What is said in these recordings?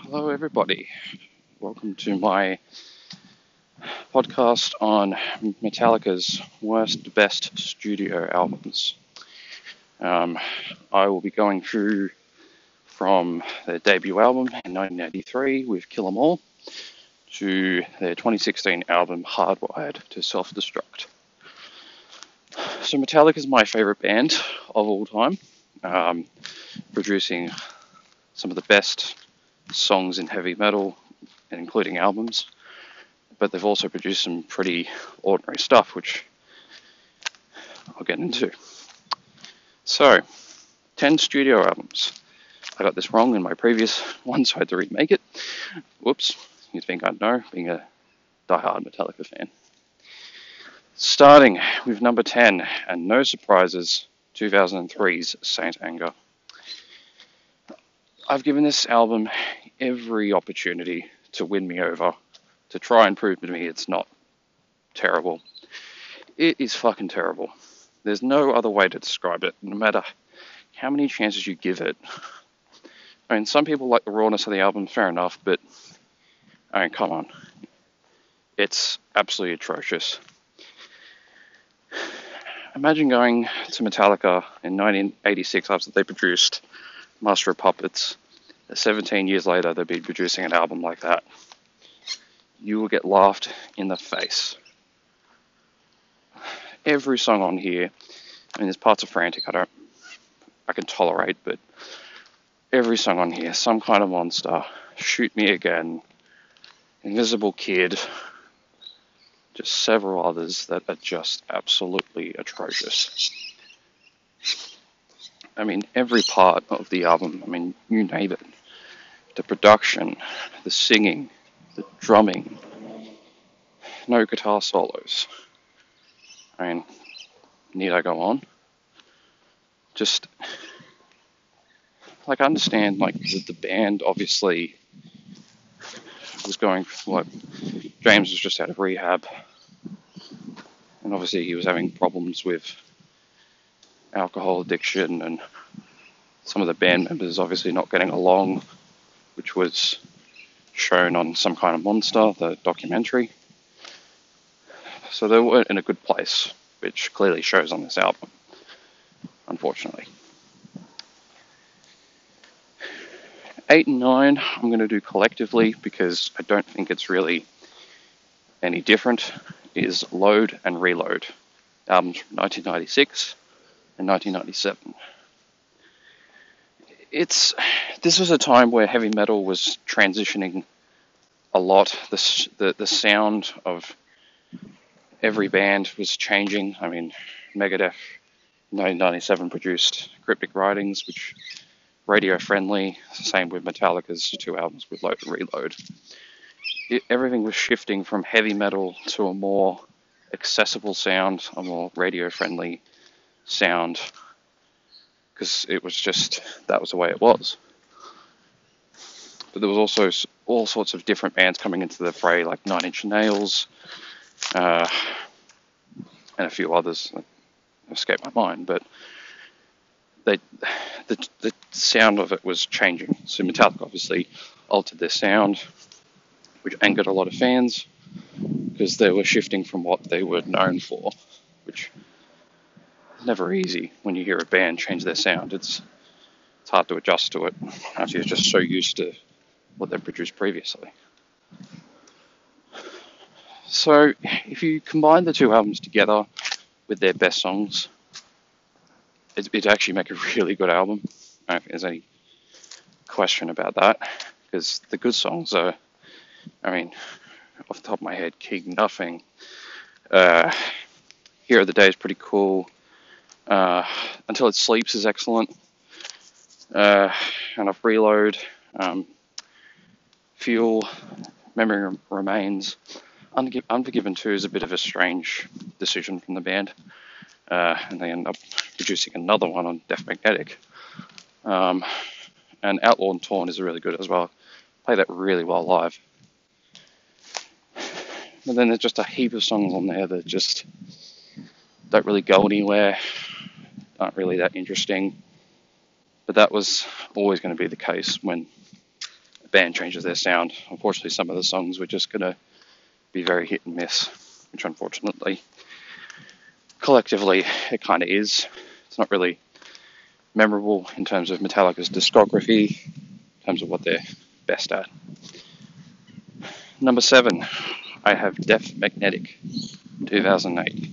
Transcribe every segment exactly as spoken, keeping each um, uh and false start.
Hello, everybody. Welcome to my podcast on Metallica's worst, best studio albums. Um, I will be going through from their debut album in nineteen eighty-three with Kill 'Em All to their twenty sixteen album Hardwired to Self-Destruct. So Metallica is my favorite band of all time, um, producing some of the best songs in heavy metal, including albums, but they've also produced some pretty ordinary stuff, which I'll get into. So, ten studio albums. I got this wrong in my previous one, so I had to remake it. Whoops, you'd think I'd know, being a die-hard Metallica fan. Starting with number ten, and no surprises, two thousand three's Saint Anger. I've given this album every opportunity to win me over, to try and prove to me it's not terrible. It is fucking terrible. There's no other way to describe it, no matter how many chances you give it. I mean, some people like the rawness of the album, fair enough, but, I mean, come on. It's absolutely atrocious. Imagine going to Metallica in nineteen eighty-six after they produced Master of Puppets. seventeen years later, they'd be producing an album like that. You will get laughed in the face. Every song on here, I mean, there's parts of Frantic I don't, I can tolerate, but every song on here, Some Kind of Monster, Shoot Me Again, Invisible Kid, just several others that are just absolutely atrocious. I mean, every part of the album, I mean, you name it. The production, the singing, the drumming, no guitar solos. I mean, need I go on? Just, like, I understand, like, the, the band obviously was going, like, James was just out of rehab, and obviously he was having problems with alcohol addiction, and some of the band members obviously not getting along, which was shown on Some Kind of Monster, the documentary. So they weren't in a good place, which clearly shows on this album, unfortunately. Eight and nine, I'm going to do collectively because I don't think it's really any different, is Load and Reload, albums from nineteen ninety-six and nineteen ninety-seven. It's this was a time where heavy metal was transitioning a lot. The the, the sound of every band was changing. I mean, Megadeth in nineteen ninety-seven produced Cryptic Writings, which radio friendly. Same with Metallica's two albums with Load and Reload. It, everything was shifting from heavy metal to a more accessible sound, a more radio friendly sound, because it was just, that was the way it was. But there was also all sorts of different bands coming into the fray, like Nine Inch Nails, uh, and a few others that escaped my mind, but they, the, the sound of it was changing. So Metallica obviously altered their sound, which angered a lot of fans, because they were shifting from what they were known for, which is never easy when you hear a band change their sound. It's it's hard to adjust to it after you're just so used to what they produced previously. So if you combine the two albums together with their best songs, it, it'd actually make a really good album. I don't think there's any question about that, because the good songs are, I mean, off the top of my head, King Nothing, uh, Hero of the Day is pretty cool, uh, Until It Sleeps is excellent, uh, Enough Reload, um, Fuel, Memory Remains. Unforgiven, Unforgiven two is a bit of a strange decision from the band, uh, and they end up producing another one on Death Magnetic. Um, and Outlaw and Torn is really good as well. Play that really well live. But then there's just a heap of songs on there that just don't really go anywhere, aren't really that interesting. But that was always going to be the case when the band changes their sound. Unfortunately, some of the songs were just going to be very hit and miss, which unfortunately, collectively, it kind of is. It's not really memorable in terms of Metallica's discography, in terms of what they're best at. Number seven, I have Death Magnetic, two thousand eight.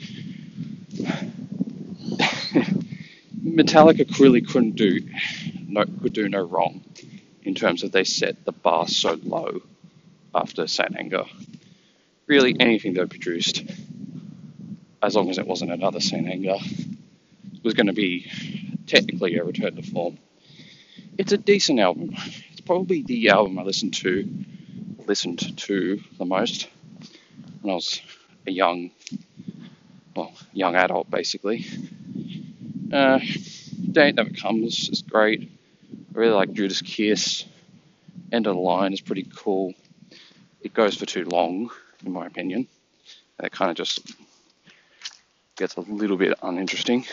Metallica really couldn't do no could do no wrong in terms of they set the bar so low after Saint Anger. Really, anything they produced, as long as it wasn't another Saint Anger, was going to be technically a return to form. It's a decent album. It's probably the album I listened to listened to the most when I was a young, well, young adult basically. Uh, Day Never Comes is great. I really like Judas Kiss. End of the Line is pretty cool. It goes for too long, in my opinion. It kind of just gets a little bit uninteresting.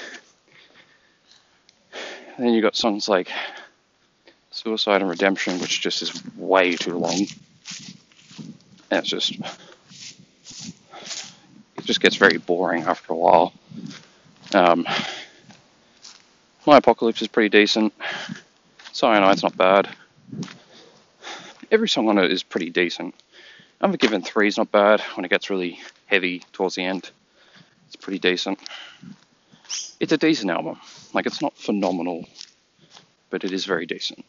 And then you got songs like Suicide and Redemption, which just is way too long. And it's just, it just gets very boring after a while. Um, My Apocalypse is pretty decent. Cyanide's not bad. Every song on it is pretty decent. Unforgiven three is not bad when it gets really heavy towards the end. It's pretty decent. It's a decent album. Like, it's not phenomenal, but it is very decent.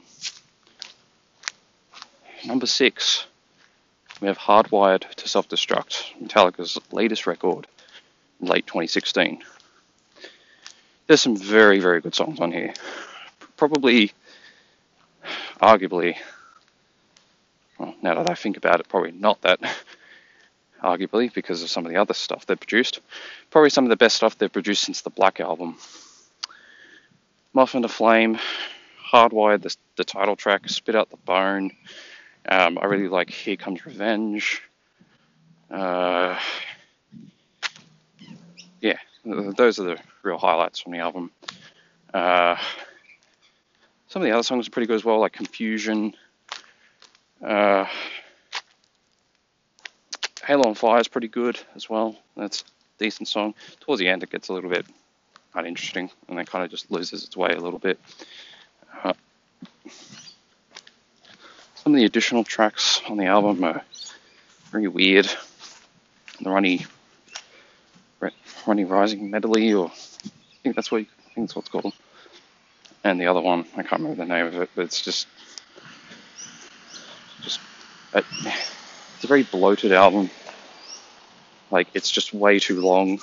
Number six, we have Hardwired to Self-Destruct, Metallica's latest record, late twenty sixteen. There's some very, very good songs on here. Probably, arguably, well, now that I think about it, probably not that arguably, because of some of the other stuff they've produced. Probably some of the best stuff they've produced since the Black Album. Moth and a Flame, Hardwired, the, the title track, Spit Out the Bone. Um, I really like Here Comes Revenge. Uh, yeah, those are the real highlights from the album. Uh, some of the other songs are pretty good as well, like Confusion. Uh, Halo on Fire is pretty good as well. That's a decent song. Towards the end, it gets a little bit uninteresting, and it kind of just loses its way a little bit. Uh, some of the additional tracks on the album are very weird. The Ronnie, Ronnie Rising medley, or I think that's what you, I think that's what it's called. And the other one, I can't remember the name of it, but it's just, just, a, it's a very bloated album. Like, it's just way too long.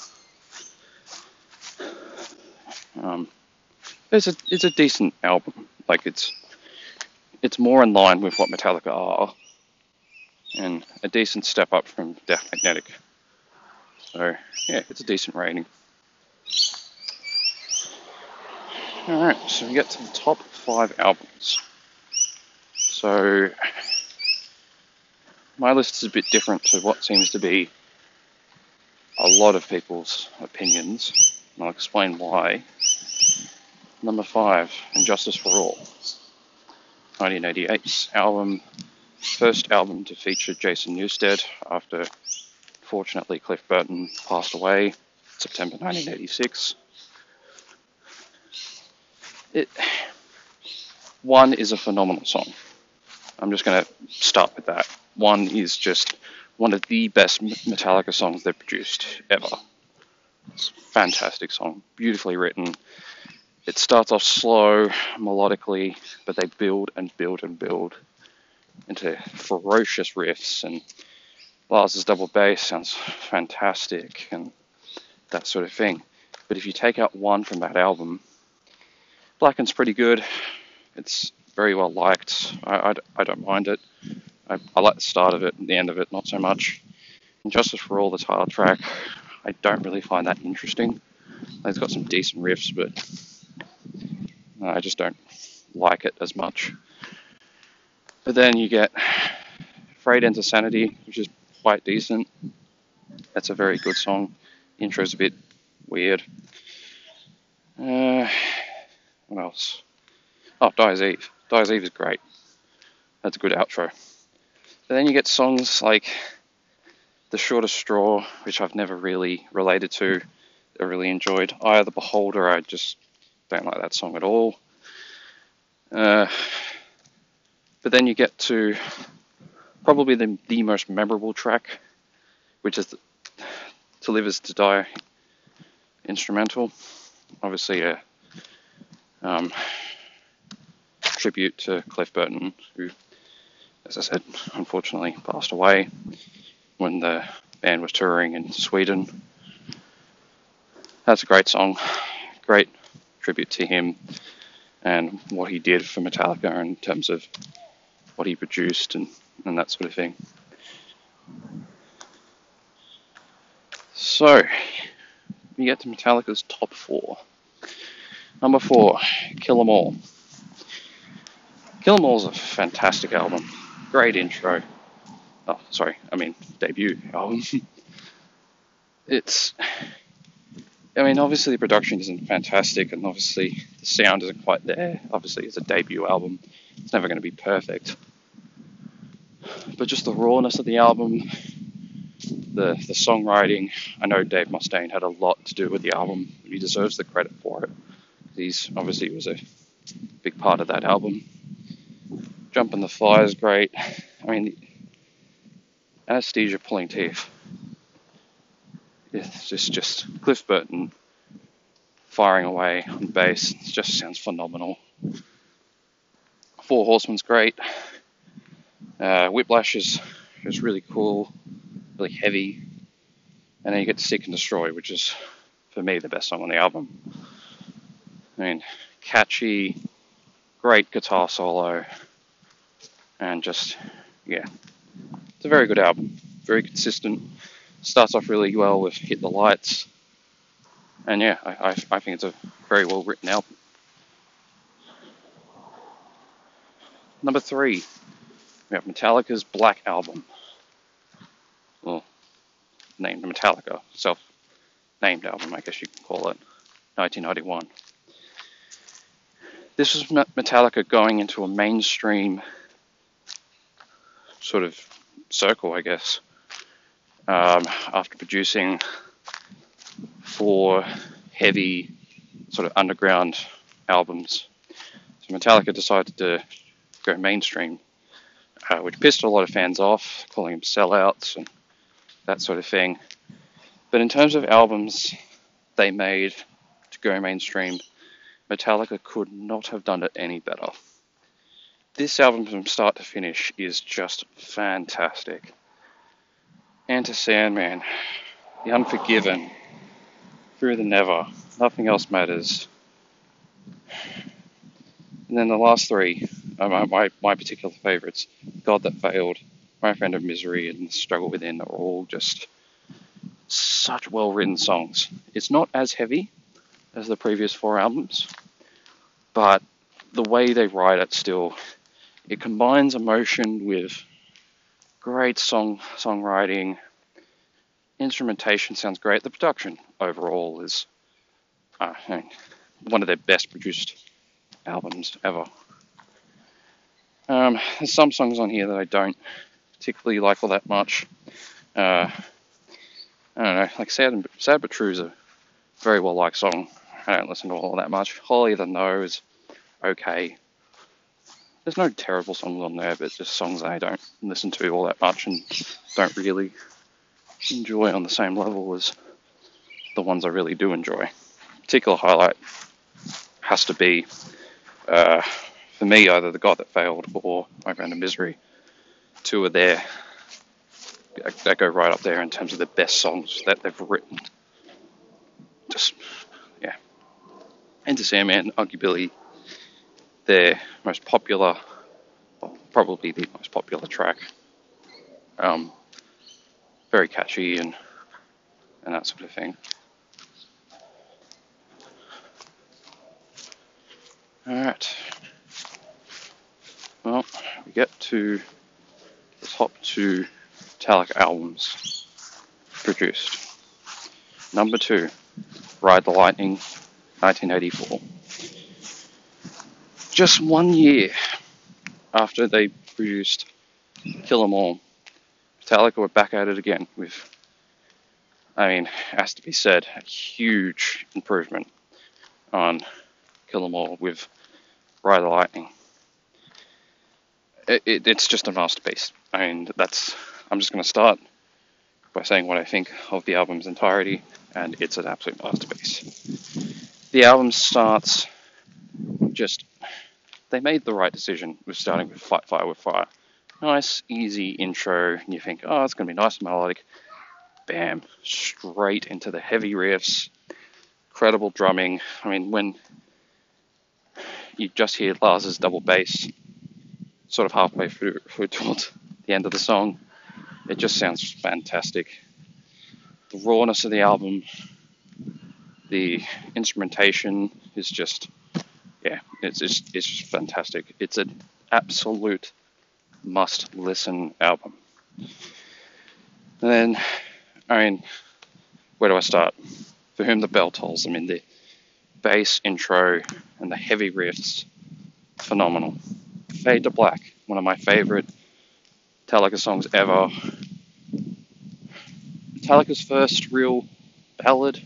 Um, it's a, it's a decent album. Like, it's, it's more in line with what Metallica are, and a decent step up from Death Magnetic. So, yeah, it's a decent rating. Alright, so we get to the top five albums. So, my list is a bit different to what seems to be a lot of people's opinions, and I'll explain why. Number five, Injustice for All. nineteen eighty-eight's album, first album to feature Jason Newsted after, fortunately, Cliff Burton passed away September nineteen eighty-six. It, one is a phenomenal song. I'm just going to start with that. One is just one of the best Metallica songs they've produced ever. It's a fantastic song, beautifully written. It starts off slow, melodically, but they build and build and build into ferocious riffs, and Lars's double bass sounds fantastic, and that sort of thing. But if you take out one from that album, Blackened's pretty good. It's very well liked. I, I, I don't mind it. I, I like the start of it and the end of it, not so much. Injustice for All, the title track, I don't really find that interesting. It's got some decent riffs, but I just don't like it as much. But then you get Fade Into Sanity, which is quite decent. That's a very good song. The intro's a bit weird. Uh, what else? Oh, Dyer's Eve. Dyer's Eve is great. That's a good outro. But then you get songs like The Shortest Straw, which I've never really related to, I really enjoyed. Eye of the Beholder, I just don't like that song at all. Uh, but then you get to probably the, the most memorable track, which is the, To Live Is To Die instrumental. Obviously a um, tribute to Cliff Burton, who, as I said, unfortunately passed away when the band was touring in Sweden. That's a great song, great tribute to him and what he did for Metallica in terms of what he produced and, and that sort of thing. So, we get to Metallica's top four. Number four, Kill 'Em All. Kill 'Em All's a fantastic album. Great intro. Oh, sorry, I mean debut album. It's, I mean, obviously the production isn't fantastic, and obviously the sound isn't quite there. Obviously, it's a debut album. It's never going to be perfect. But just the rawness of the album, the the songwriting. I know Dave Mustaine had a lot to do with the album. He deserves the credit for it. He's obviously was a big part of that album. Jump in the Fire is great. I mean, Anesthesia Pulling Teeth. It's just, just Cliff Burton firing away on bass. It just sounds phenomenal. Four Horsemen's great. Uh, Whiplash is, is really cool, really heavy. And then you get to Seek and Destroy, which is, for me, the best song on the album. I mean, catchy, great guitar solo, and just, yeah, it's a very good album. Very consistent. Starts off really well with Hit the Lights. And yeah, I, I, I think it's a very well written album. Number three, we have Metallica's Black Album. Well, named Metallica, self-named album, I guess you could call it, nineteen ninety-one. This was Metallica going into a mainstream sort of circle, I guess, um, after producing four heavy sort of underground albums. So Metallica decided to go mainstream, uh, which pissed a lot of fans off, calling them sellouts and that sort of thing. But in terms of albums they made to go mainstream, Metallica could not have done it any better. This album from start to finish is just fantastic. Enter Sandman, The Unforgiven, Through the Never, Nothing Else Matters. And then the last three are my, my, my particular favourites. God That Failed, My Friend of Misery, and The Struggle Within are all just such well-written songs. It's not as heavy as the previous four albums, but the way they write it still, it combines emotion with great song songwriting. Instrumentation sounds great. The production overall is uh, I mean, one of their best produced albums ever. Um, there's some songs on here that I don't particularly like all that much. Uh, I don't know, like Sad, Sad But True is a very well liked song. I don't listen to all that much. Holly the No is okay. There's no terrible songs on there, but just songs I don't listen to all that much and don't really enjoy on the same level as the ones I really do enjoy. Particular highlight has to be, uh, for me, either The God That Failed or My Friend of Misery. Two are there that go right up there in terms of the best songs that they've written. Just, yeah. Enter Sandman, arguably their most popular, well, probably the most popular track. Um, very catchy and and that sort of thing. Alright. Well, we get to the top two Metallica albums produced. Number two, Ride the Lightning, nineteen eighty-four. Just one year after they produced Kill 'Em All. Metallica were back at it again with, I mean, has to be said, a huge improvement on Kill 'Em All with Ride the Lightning. It, it, it's just a masterpiece. I mean, that's. I'm just going to start by saying what I think of the album's entirety, and it's an absolute masterpiece. The album starts just. They made the right decision with starting with Fight Fire with Fire. Nice, easy intro, and you think, oh, it's going to be nice and melodic. Bam, straight into the heavy riffs, incredible drumming. I mean, when you just hear Lars's double bass, sort of halfway through, through towards the end of the song, it just sounds fantastic. The rawness of the album, the instrumentation is just, yeah, it's it's, it's just fantastic. It's an absolute must-listen album. And then, I mean, where do I start? For Whom the Bell Tolls. I mean, the bass intro and the heavy riffs, phenomenal. Fade to Black, one of my favorite Metallica songs ever. Metallica's first real ballad,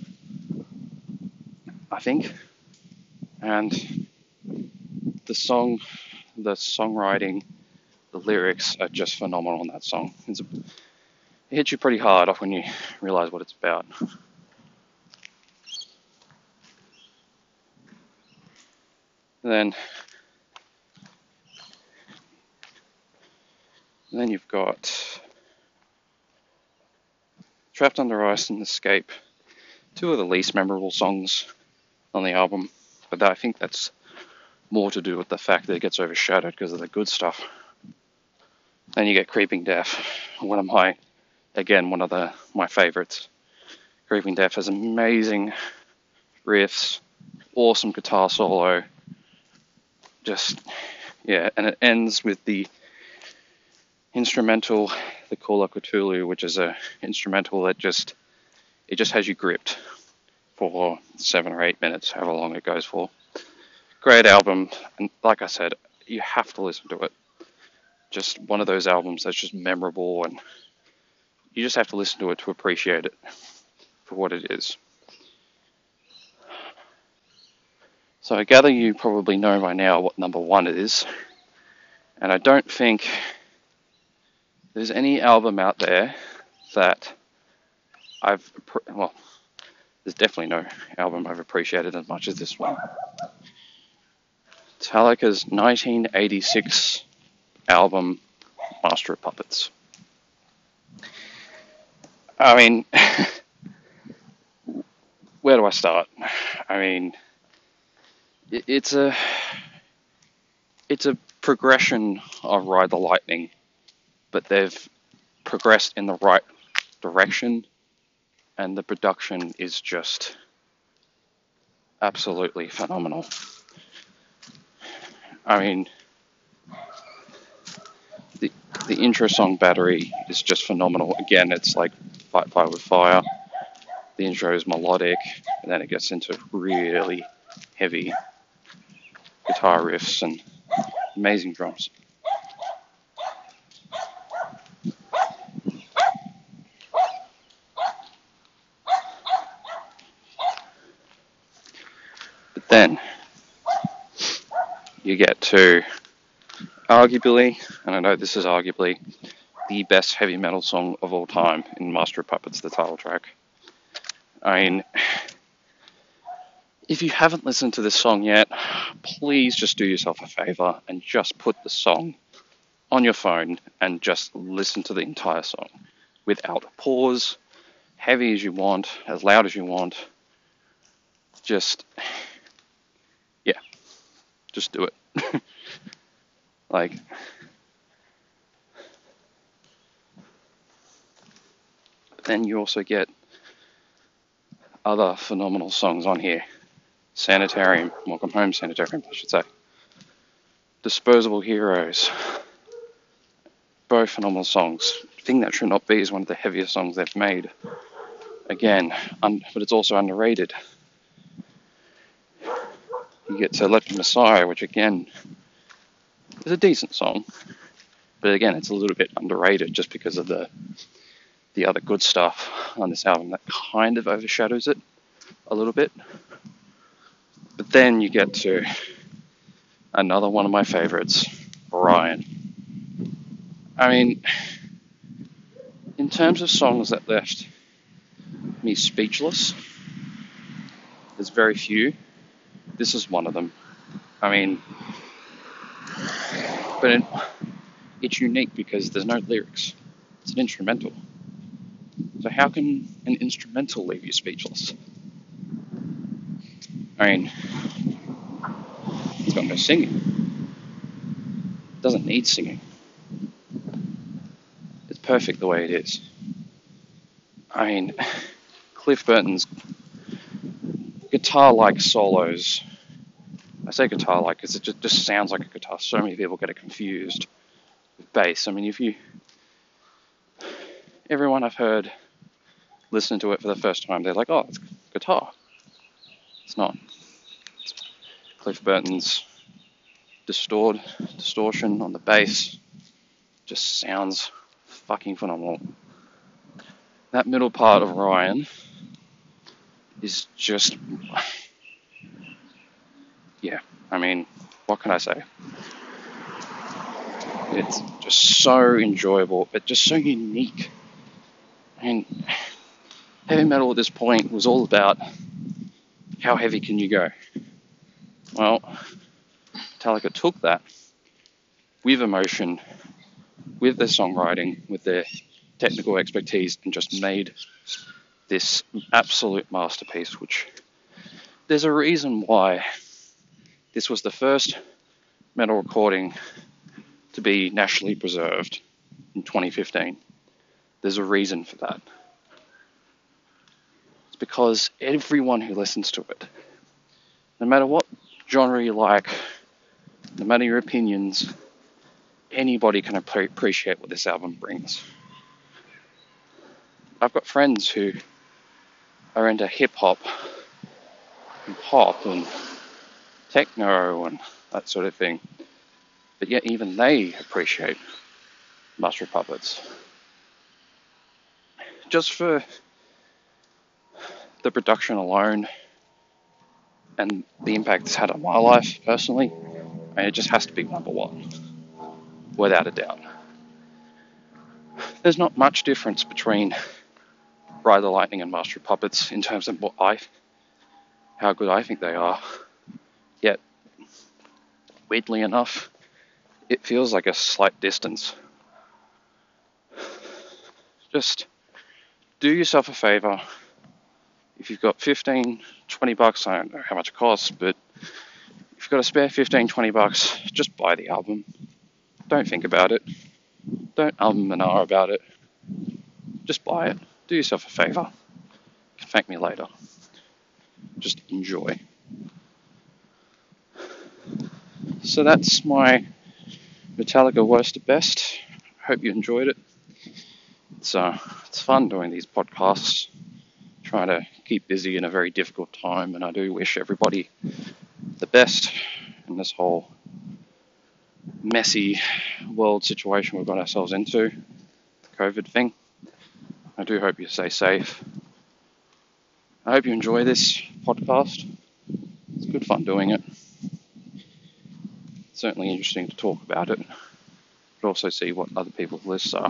I think. And the song, the songwriting, the lyrics are just phenomenal on that song. It's a, it hits you pretty hard off when you realize what it's about. And then, and then you've got Trapped Under Ice and Escape, two of the least memorable songs on the album, but I think that's more to do with the fact that it gets overshadowed because of the good stuff. Then you get Creeping Death, one of my, again, one of the my favorites. Creeping Death has amazing riffs, awesome guitar solo, just, yeah, and it ends with the instrumental, the Call of Cthulhu, which is a instrumental that just, it just has you gripped for seven or eight minutes, however long it goes for. Great album, and like I said, you have to listen to it. Just one of those albums that's just memorable, and you just have to listen to it to appreciate it for what it is. So I gather you probably know by now what number one is, and I don't think there's any album out there that I've, well, there's definitely no album I've appreciated as much as this one. Metallica's nineteen eighty-six album, Master of Puppets. I mean, where do I start? I mean, it, it's a it's a progression of Ride the Lightning, but they've progressed in the right direction, and the production is just absolutely phenomenal. I mean, the the intro song Battery is just phenomenal. Again, it's like Fight Fire with Fire. The intro is melodic, and then it gets into really heavy guitar riffs and amazing drums. But then you get to arguably, and I know this is arguably, the best heavy metal song of all time in Master of Puppets, the title track. I mean, if you haven't listened to this song yet, please just do yourself a favor and just put the song on your phone and just listen to the entire song without a pause, heavy as you want, as loud as you want. Just, yeah, just do it. Like, then you also get other phenomenal songs on here. Sanitarium, Welcome Home Sanitarium, I should say. Disposable Heroes. Both phenomenal songs. Thing That Should Not Be is one of the heaviest songs they've made. Again, un- but it's also underrated. You get to Let the Messiah, which again is a decent song. But again, it's a little bit underrated just because of the the other good stuff on this album that kind of overshadows it a little bit. But then you get to another one of my favorites, Orion. I mean, in terms of songs that left me speechless, there's very few. This is one of them. I mean, but it, it's unique because there's no lyrics. It's an instrumental. So how can an instrumental leave you speechless? I mean, it's got no singing. It doesn't need singing. It's perfect the way it is. I mean, Cliff Burton's guitar-like solos. I say guitar-like because it just, just sounds like a guitar. So many people get it confused with bass. I mean, if you... Everyone I've heard listen to it for the first time, they're like, oh, it's guitar. It's not. It's Cliff Burton's distort, distortion on the bass just sounds fucking phenomenal. That middle part of Orion is just... Yeah, I mean, what can I say? It's just so enjoyable, but just so unique. And heavy metal at this point was all about how heavy can you go? Well, Metallica took that with emotion, with their songwriting, with their technical expertise, and just made this absolute masterpiece, which there's a reason why this was the first metal recording to be nationally preserved in twenty fifteen. There's a reason for that. It's because everyone who listens to it, no matter what genre you like, no matter your opinions, anybody can appreciate what this album brings. I've got friends who are into hip-hop and pop and techno and that sort of thing, but yet even they appreciate Master of Puppets. Just for the production alone and the impact it's had on my life personally, I mean, it just has to be number one, without a doubt. There's not much difference between Ride the Lightning and Master of Puppets in terms of what I, how good I think they are. Yet, weirdly enough, it feels like a slight distance. Just do yourself a favor. If you've got fifteen, twenty bucks, I don't know how much it costs, but if you've got a spare fifteen, twenty bucks, just buy the album. Don't think about it. Don't um and ah about it. Just buy it. Do yourself a favor. You can thank me later. Just enjoy. So that's my Metallica worst to best. Hope you enjoyed it. It's uh, it's fun doing these podcasts. Trying to keep busy in a very difficult time, and I do wish everybody the best in this whole messy world situation we've got ourselves into, the COVID thing. I do hope you stay safe. I hope you enjoy this podcast. It's good fun doing it. It's certainly interesting to talk about it, but also see what other people's lists are.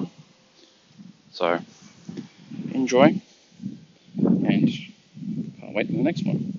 So, enjoy, and can't wait for the next one.